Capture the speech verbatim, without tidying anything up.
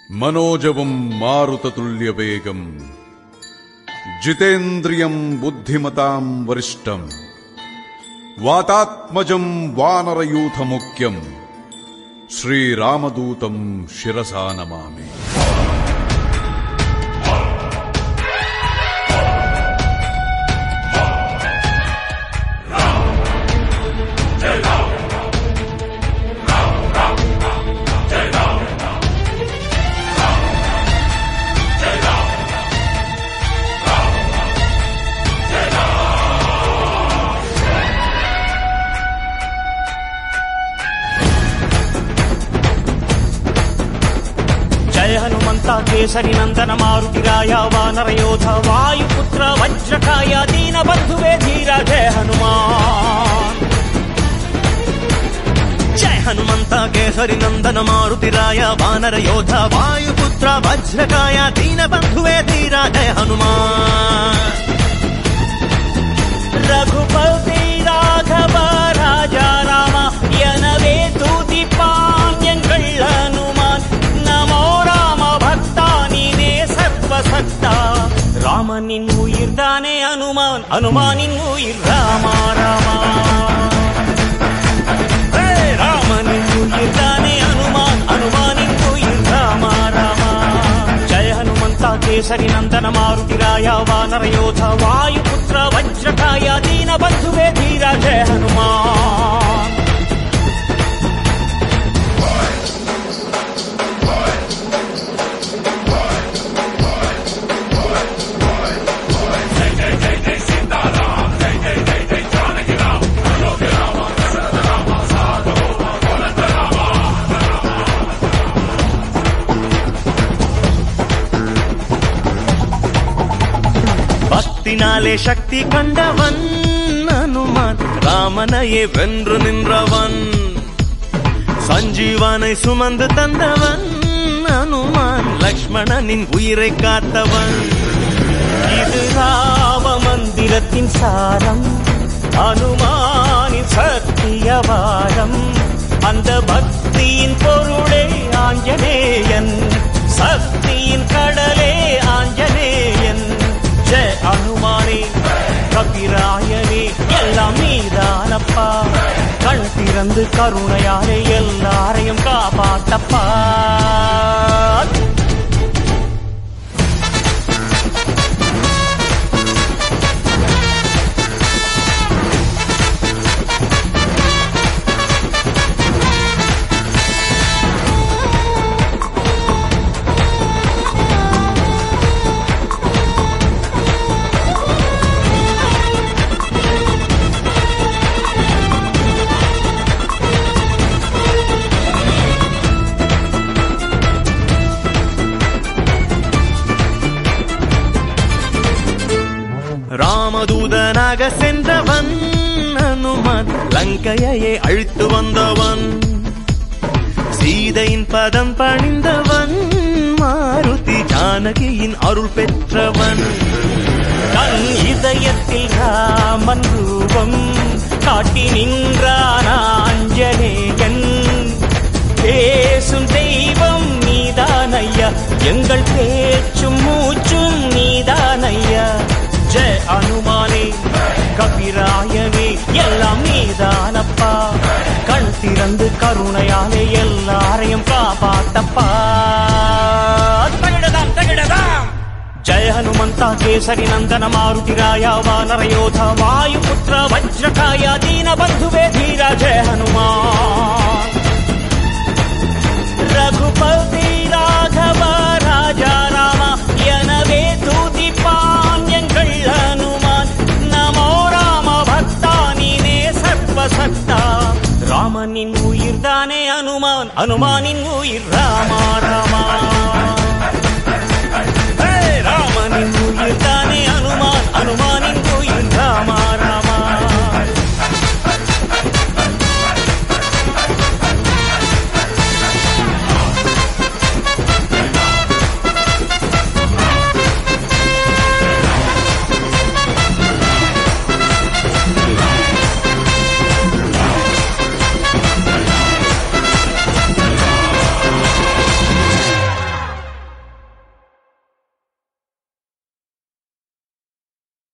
मनोजवं मारुततुल्यवेगं जितेन्द्रियं बुद्धिमतां वरिष्ठं वातात्मजं वानरयूथमुख्यं श्रीरामदूतं शिरसा नमामि। केसरी नंदन मारुतिराय वानर योधा वायुपुत्र वज्रकाय दीन बंधुवे धीरा जय हनुमान। जय हनुमंत केसरी नंदन मारुतिराय वानर योधा वायुपुत्र वज्रकाय दीन बंधुवे धीरा जय हनुमान। रघुपति राघव राजा राम यनवे तूति पाण्यंगल हनुमान। नमो சக்தா ராமனின் உயிர் தானே அனுமான், அனுமானின் உயிர் ராமா ராமா। ராமனின் உயிர் தானே அனுமான், அனுமானின் உயிர் ராமா ராமா। ஜெய ஹனுமந்தா கேசரி நந்தன மாருதிராய வானர யோதா வாயுபுத்திர வஜ்ரகாய தீன பந்துவே தீரா ஜெய ஹனுமான்। பக்தினாலே சக்தி கண்டவன் அனுமான், ராமனையே வென்று நின்றவன், சஞ்சீவனை சுமந்து தந்தவன் அனுமான், லக்ஷ்மணனின் உயிரை காத்தவன்। இது ராம மந்திரத்தின் சாரம், அனுமானின் சத்தியவாரம், அந்த பக்தியின் பொருளே ஆஞ்சநேயன், சக்தியின் கடலே ஆஞ்சநேயன்। ஜெய அனுமானே கபிராயனே எல்லாம் நீதானப்பா, கண் திறந்து கருணையாலே எல்லாரையும் காப்பாத்தப்பா। ராமதூதனாக சென்றவன் அனுமான், லங்கையை அழித்து வந்தவன், சீதையின் பதம் பணிந்தவன், மாருதி ஜானகியின் அருள் பெற்றவன்। தன் இதயத்தில் ராமன் ரூபம் காட்டி நின்றான் ஆஞ்சநேயன், பேசும் தெய்வம் நீதானையா, எங்கள் பேச்சும் மூச்சும் நீதானையா। ஜெய அனுமானே கபிராயனே எல்லாம் நீதானப்பா, கண் திறந்து கருணையாலே எல்லாரையும் காப்பாத்தப்பா। தகிடதாம் தகிடதாம் ஜெய ஹனுமந்தா கேசரி நந்தன மாருதிராய வானர யோதா வாயுபுத்திர வஜ்ரகாய தீன பந்துவே தீரா ஜெய ஹனுமான்। ரகுபதி ராகவ ராஜா ராம யனவே தூதி பாண்யங்கள் ஹனுமான்। நமோ ராம பக்தா நீனே சர்வசக்தா, ராமனின் உயிர் தானே அனுமான், அனுமானின் உயிர் ராமா ராமா।